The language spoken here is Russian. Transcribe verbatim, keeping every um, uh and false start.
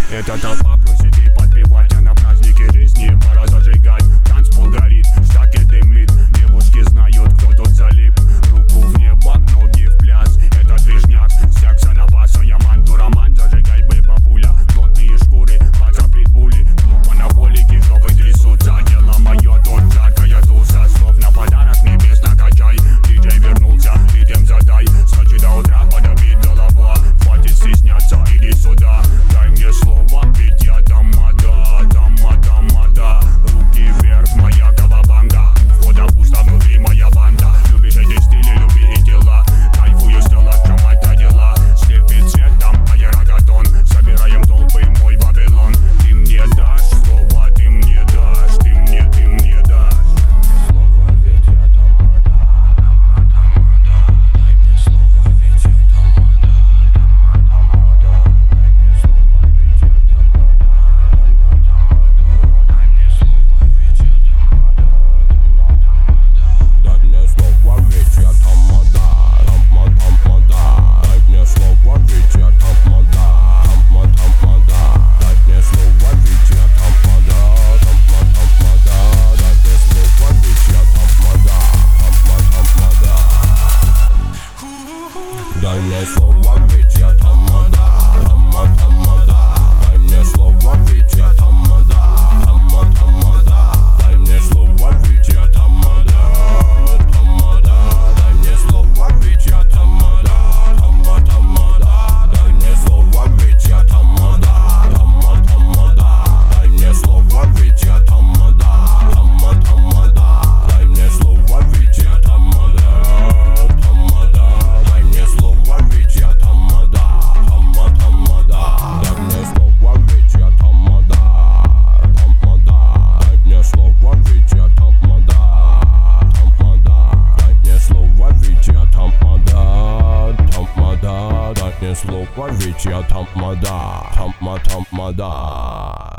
Эта толпа просит и подпевать, а на празднике жизни пора зажигать. Танцпол горит, штаки дымит, девушки знают, кто тут залип. Руку в небо, ноги в пляс, это движняк, секса на баса. Я манду роман, зажигай бэйба-пуля. Плотные шкуры, паца питбули, клуб анаболики, жопы трясутся. Дело мое, тут жаркая туса, слов на подарок небес накачай. Диджей вернулся, ритм задай, с ночи до утра подобит голова. Хватит стесняться, иди сюда, дай мне слово, ведь я тамада, тамада, тамада. Руки вверх, моя кавабанга, у входа пусто, внутри моя банда. Любишь эти стили, люби и дела, кайфую, стела, в чем это дела. Слепит цветом, аэрогатон, собираем толпы, мой Вавилон. Ты мне дашь слово, ты мне дашь, ты мне, ты мне дашь слово, ведь я тамада, тамада, тамада. Дай мне слово, ведь я тамада, тамада, тамада. Дай мне слово, ведь я тамада, тамада, тамада. Дай мне слово, ведь я тамада, тамада, тамада. Дай мне слово, ведь я тамада, тамада, тамада. Дай мне слово, ведь я тамада, тамада, тамада. Дай мне слово, ведь я тамада, тамада, тамада. Дай мне слово, ведь я тамада, тамада, тамада. Дай мне слово, ведь я тамада, тамада, тамада. Дай мне слово, ведь я тамада, тамада, тамада. Дай мне слово, ведь я тамада, тамада. Дай мне слово, ведь я тамада, тамада, тамада. Дай мне слово, ведь я тамада, тамада, тамада. Дай мне слово, ведь я тамада, тамада, тамада. Дай мне слово, ведь я тамада, тамада. Дай мне слово, ведь я тамада, тамада, тамада. Дай мне слово, ведь я тамада, тамада. Дай мне слово, ведь я тамада, тамада. Дай мне слово, ведь я тамада, тамада. Дай мне слово, ведь я тамада, тамада, тамада.